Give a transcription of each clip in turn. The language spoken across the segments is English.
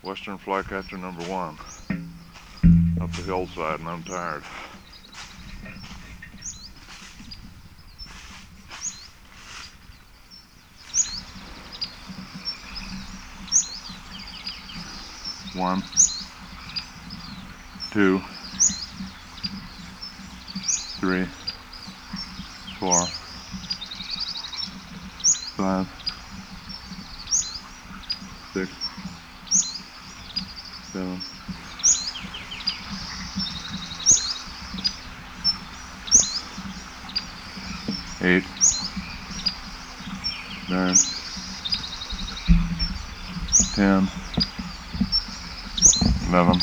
Western flycatcher number 1 up the hillside, and I'm tired. One, two, three, 4, 5, 6, 7, 8, 9, 10, 11,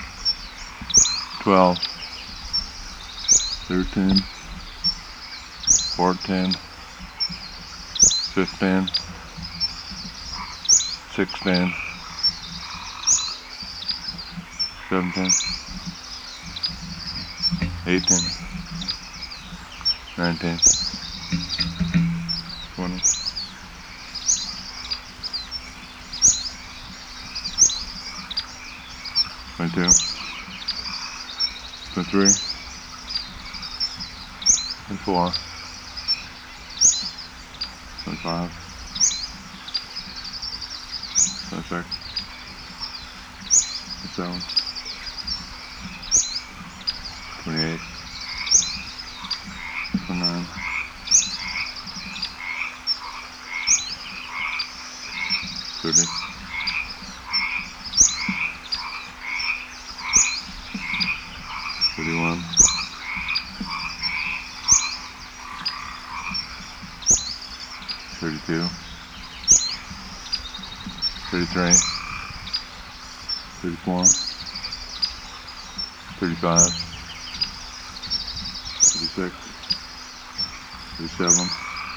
12, 13, 14, 15, 16, 17, 18, 19, 20, 22, 23, 24, 25, 26, 27, 28, 29, 30, 31, 32, 33, 34, 35, 36, 37,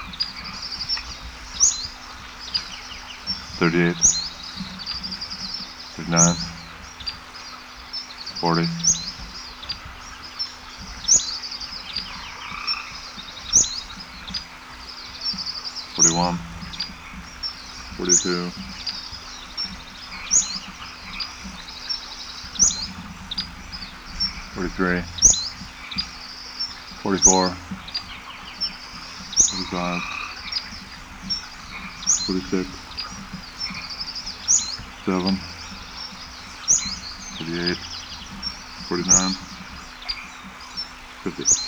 38, 39, 40, 41, 42, 43, 44, 45, 46, 7, 48, 49, 50.